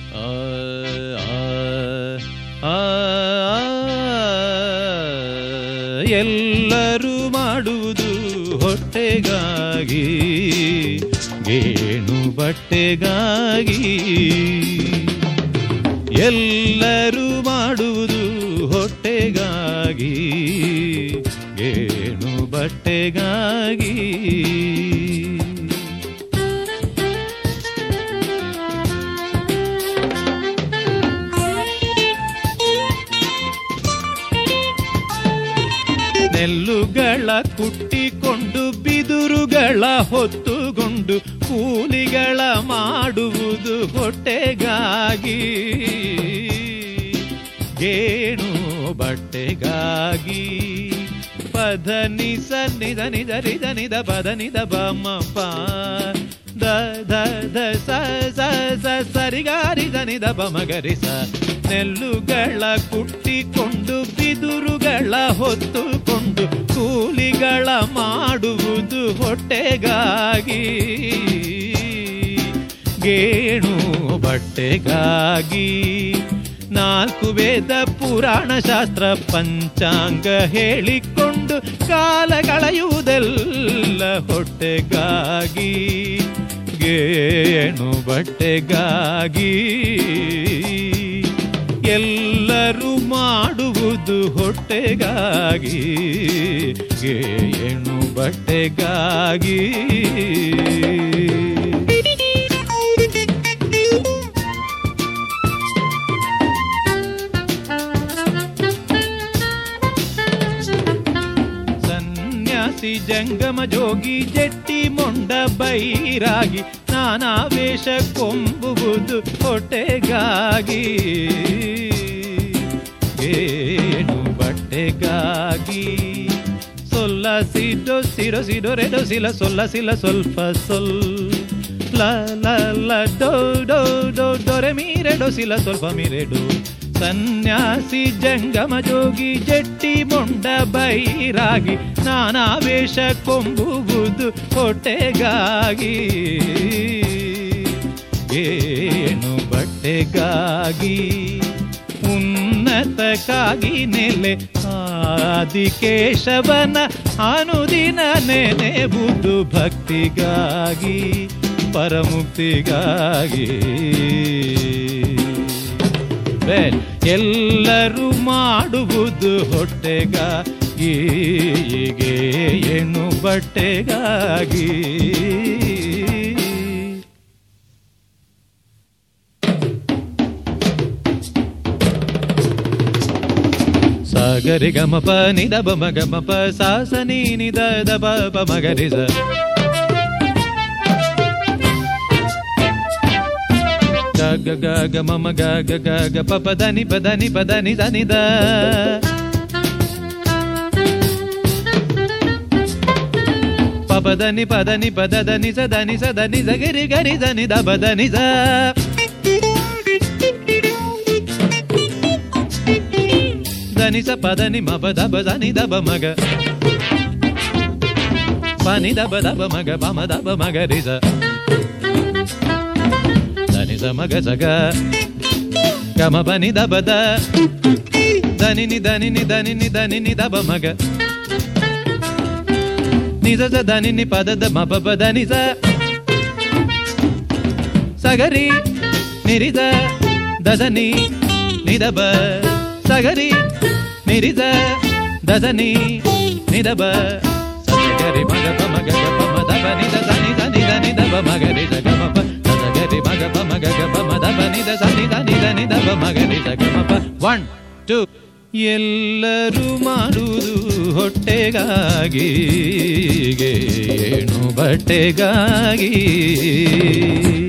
ಎಲ್ಲರೂ ಮಾಡುವುದು ಹೊಟ್ಟೆಗಾಗಿ, ಗೇಣು ಬಟ್ಟೆಗಾಗಿ. ಎಲ್ಲರೂ ಮಾಡುವುದು ಹೊಟ್ಟೆಗಾಗಿ, ಗೇಣು ಬಟ್ಟೆಗಾಗಿ. ನೆಲ್ಲುಗಳ ಕುಟ್ಟಿಕೊಂಡು ಬಿದುರುಗಳ ಹೊತ್ತುಕೊಂಡು ಕೂಲಿಗಳ ಮಾಡುವುದು ಹೊಟ್ಟೆಗಾಗಿ, ಗೇಣು ಬಟ್ಟೆಗಾಗಿ. ಪದ ನಿಸ ನಿದ ನಿದ ರಿದ ನಿದ ಪದ ನಿದ ಬಮ ಪ ದ ದ ದ ಸ ಸ ಸ ಸರಿಗಾರಿದ ನಿದ ಬಮಗರಿಸ. ನೆಲ್ಲುಗಳ ಕುಟ್ಟಿಕೊಂಡು ಬಿದುರುಗಳ ಹೊತ್ತುಕೊಂಡು ಕೂಲಿಗಳ ಮಾಡುವುದು ಹೊಟ್ಟೆಗಾಗಿ, ಗೇಣು ಬಟ್ಟೆಗಾಗಿ. ನಾಲ್ಕು ವೇದ ಪುರಾಣ ಶಾಸ್ತ್ರ ಪಂಚಾಂಗ ಹೇಳಿಕೊಂಡು ಕಾಲ ಕಳೆಯುವುದೆಲ್ಲ ಹೊಟ್ಟೆಗಾಗಿ, ಗೇಣು ಬಟ್ಟೆಗಾಗಿ. ಎಲ್ಲರೂ ಮಾಡುವುದು ಹೊಟ್ಟೆಗಾಗಿ, ಗೇಣು ಬಟ್ಟೆಗಾಗಿ. ಸನ್ಯಾಸಿ ಜಂಗಮ ಜೋಗಿ ಜಟ್ಟಿ ಮೊಂಡ ಬೈರಾಗಿ ನಾನಾ ವೇಷ ಕೊಂಬುವುದು ಹೊಟ್ಟೆಗಾಗಿ, ಗೇಣು ಬಟ್ಟೆಗಾಗಿ. ಸೊಲ್ಲ ಸಿಡೋ ಸಿಡೋ ಸಿಡೋ ರೆಡೋ ಸಿಲ ಸೊಲ್ಲ ಸಿಲ ಸ್ವಲ್ಪ ಸೊಲ್ ಲ ಲ ಲ ಡೋ ಡೋ ಡೋ ಡೊರೆ ಮೀರೆಡೋ ಸಿಲ ಸ್ವಲ್ಪ ಮೀರೆಡು. ಸನ್ಯಾಸಿ ಜಂಗಮ ಜೋಗಿ ಜಟ್ಟಿ ಮೊಂಡ ಬೈರಾಗಿ ನಾನಾ ವೇಷ ಕೊಂಬುವುದು ಹೊಟ್ಟೆಗಾಗಿ, ಗೇಣು ಬಟ್ಟೆಗಾಗಿ. ಉನ್ನತಕ್ಕಾಗಿ ನೆಲೆ ಆದಿಕೇಶವನ ಅನುದಿನ ನೆನೆಬುದು ಭಕ್ತಿಗಾಗಿ, ಪರಮುಕ್ತಿಗಾಗಿ. ಎಲ್ಲರೂ ಮಾಡುವುದು ಹೊಟ್ಟೆಗಾಗಿ, ಗೇಣು ಬಟ್ಟೆಗಾಗಿ. ಸಾಗರಿ ಗಮಪ ನಿದ ಬಮ ಗಮಪ ಸಾಸ ನೀ ನಿದ ದ ಬ ಮಗರಿಸ. ಗ ಗ ಗ ಮಮ ಗ ಗ ಗ ಗ ಪ ಪ ದ ನಿ ಪ ದ ನಿ ಪ ದ ನಿ ದ ನಿ ದ. ಪ ಪ ದ ನಿ ಪ ದ ನಿ ಪ ದ ದ ನಿ ಸ ದ ನಿ ಸ ದ ನಿ ಸ ಗರಿ ಗರಿ ದ ನಿ ದ ಬ ದ ನಿ ಸ. ದ ನಿ ಸ ಪ ದ ನಿ ಮ ಪ ದ ಬ ದ ನಿ ದ ಬ ಮಗ ಪ ನಿ ದ ಬ ದ ಬ ಮಗ ಪ ಮ ದ ಬ ಮಗ ರಿ ಸ. ನಿ ಸ ಮಗ ಸಗ ಗಮ ಪ ನಿ ದ ಬ ದ ದ ನಿ ನಿ ದ ನಿ ನಿ ದ ನಿ ನಿ ದ ನಿ ನಿ ದ ಬ ಮಗ ನಿ ಸ ಸ ದ ನಿ ನಿ ಪ ದ ದ ಮ ಪ ಪ ದ ನಿ ಸ. ಸಗರಿ ನಿರಿ ದ ದ ದ ನಿ ನಿ ದ ಬ. ಸಗರಿ ನಿರಿ ದ ದ ದ ನಿ ನಿ ದ ಬ. ಸಗರಿ ಮಗ ಪ ಮಗ ಗ ಪ ಮ ದ ಬ ನಿ ದ ದ ನಿ ದ ನಿ ದ ನಿ ದ ಬ ಮಗ ರಿ ಸ ಗ ಮ ಪ. ಸಗರಿ ಮಗ ಪ ಮಗ ಗ ಪ ಮ ದ ಬ ನಿ ದ ಸ ನಿ ದ ನಿ ದ ನಿ ದ ಬ ಮಗ ರಿ ಸ ಗ ಮ ಪ. 1 2. ಎಲ್ಲರೂ ಮಾಡುವುದು ಹೊಟ್ಟೆಗಾಗಿ, ಗೇಣು ಬಟ್ಟೆಗಾಗಿ.